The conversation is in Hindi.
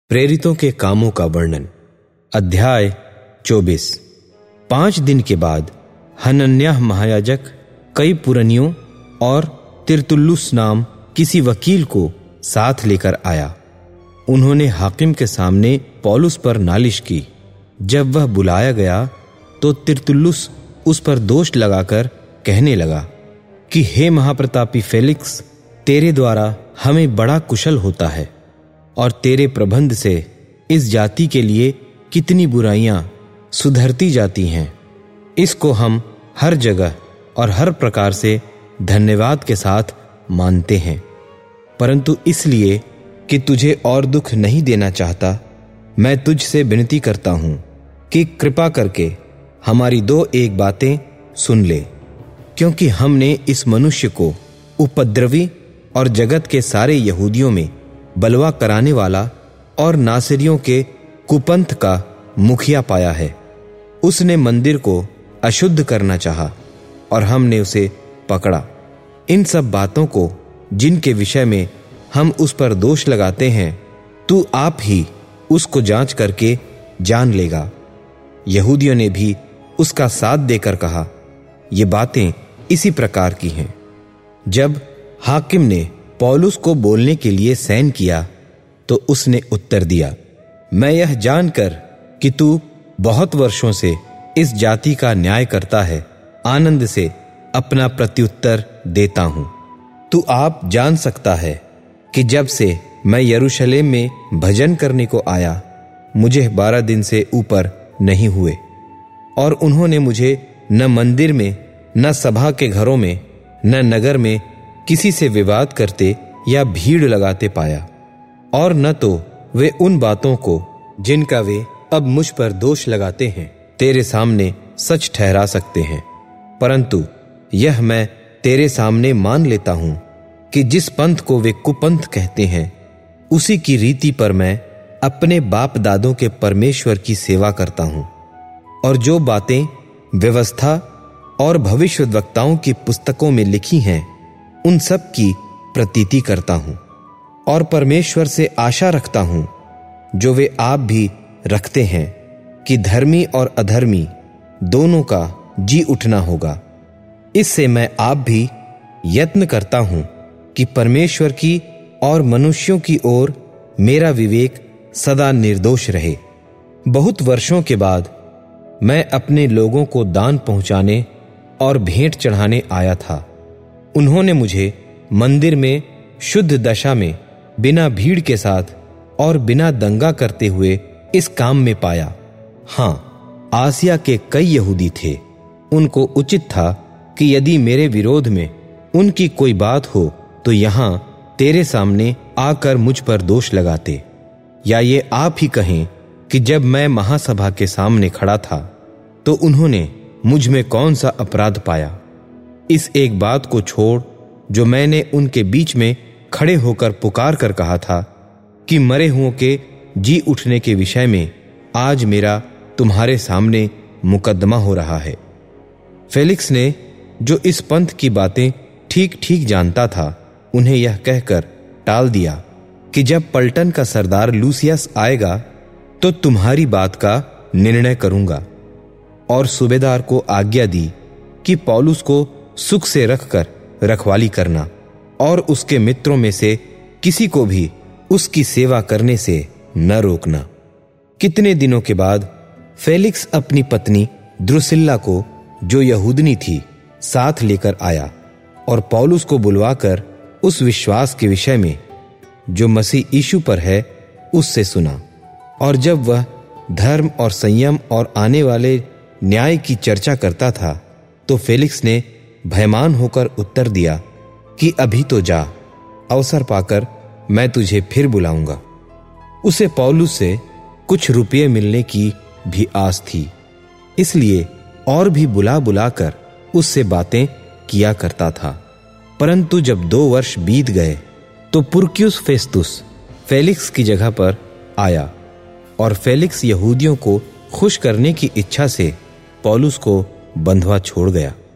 प्रेरितों के कामों का वर्णन। अध्याय 24। 5 दिन के बाद हनन्याह महायाजक कई पुरनियों और तिरतुल्लुस नाम किसी वकील को साथ लेकर आया। उन्होंने हाकिम के सामने पौलुस पर नालिश की। जब वह बुलाया गया तो तिरतुल्लुस उस पर दोष लगाकर कहने लगा कि हे महाप्रतापी फेलिक्स, तेरे द्वारा हमें बड़ा कुशल होता है और तेरे प्रबंध से इस जाति के लिए कितनी बुराइयां सुधरती जाती हैं। इसको हम हर जगह और हर प्रकार से धन्यवाद के साथ मानते हैं, परंतु इसलिए कि तुझे और दुख नहीं देना चाहता, मैं तुझसे विनती करता हूं कि कृपा करके हमारी 2-1 बातें सुन ले, क्योंकि हमने इस मनुष्य को उपद्रवी और जगत के सारे यहूदियों में बलवा कराने वाला और नासरियों के कुपंथ का मुखिया पाया है। उसने मंदिर को अशुद्ध करना चाहा और हमने उसे पकड़ा। इन सब बातों को जिनके विषय में हम उस पर दोष लगाते हैं, तू आप ही उसको जांच करके जान लेगा। यहूदियों ने भी उसका साथ देकर कहा, ये बातें इसी प्रकार की हैं। जब हाकिम ने पौलुस को बोलने के लिए सहन किया तो उसने उत्तर दिया, मैं यह जानकर कि तू बहुत वर्षों से इस जाति का न्याय करता है, आनंद से अपना प्रत्युत्तर देता हूं। तू आप जान सकता है कि जब से मैं यरूशलेम में भजन करने को आया, मुझे 12 दिन से ऊपर नहीं हुए, और उन्होंने मुझे न मंदिर में, न सभा के घरों में, न नगर में किसी से विवाद करते या भीड़ लगाते पाया, और न तो वे उन बातों को जिनका वे अब मुझ पर दोष लगाते हैं तेरे सामने सच ठहरा सकते हैं। परंतु यह मैं तेरे सामने मान लेता हूं कि जिस पंथ को वे कुपंथ कहते हैं, उसी की रीति पर मैं अपने बाप दादों के परमेश्वर की सेवा करता हूं, और जो बातें व्यवस्था और भविष्यद्वक्ताओं की पुस्तकों में लिखी हैं, उन सब की प्रतीति करता हूं, और परमेश्वर से आशा रखता हूं, जो वे आप भी रखते हैं, कि धर्मी और अधर्मी दोनों का जी उठना होगा। इससे मैं आप भी यत्न करता हूं कि परमेश्वर की और मनुष्यों की ओर मेरा विवेक सदा निर्दोष रहे। बहुत वर्षों के बाद मैं अपने लोगों को दान पहुंचाने और भेंट चढ़ाने आया था। उन्होंने मुझे मंदिर में शुद्ध दशा में बिना भीड़ के साथ और बिना दंगा करते हुए इस काम में पाया। हाँ, आसिया के कई यहूदी थे। उनको उचित था कि यदि मेरे विरोध में उनकी कोई बात हो तो यहां तेरे सामने आकर मुझ पर दोष लगाते, या ये आप ही कहें कि जब मैं महासभा के सामने खड़ा था तो उन्होंने मुझ में कौन सा अपराध पाया। इस एक बात को छोड़ जो मैंने उनके बीच में खड़े होकर पुकार कर कहा था कि मरे हुओं के जी उठने के विषय में आज मेरा तुम्हारे सामने मुकदमा हो रहा है। फेलिक्स ने, जो इस पंथ की बातें ठीक ठीक जानता था, उन्हें यह कहकर टाल दिया कि जब पलटन का सरदार लूसियस आएगा तो तुम्हारी बात का निर्णय करूंगा, और सूबेदार को आज्ञा दी कि पौलुस को सुख से रखकर रखवाली करना और उसके मित्रों में से किसी को भी उसकी सेवा करने से न रोकना। कितने दिनों के बाद फेलिक्स अपनी पत्नी द्रुसिल्ला को, जो यहूदनी थी, साथ लेकर आया और पौलुस को बुलवाकर उस विश्वास के विषय में जो मसीह यीशु पर है उससे सुना। और जब वह धर्म और संयम और आने वाले न्याय की चर्चा करता था तो फेलिक्स ने भयमान होकर उत्तर दिया कि अभी तो जा, अवसर पाकर मैं तुझे फिर बुलाऊंगा। उसे पौलुस से कुछ रुपये मिलने की भी आस थी, इसलिए और भी बुला बुलाकर उससे बातें किया करता था। परंतु जब 2 वर्ष बीत गए तो पुरक्युस फेस्तुस फेलिक्स की जगह पर आया, और फेलिक्स यहूदियों को खुश करने की इच्छा से पौलुस को बंधवा छोड़ गया।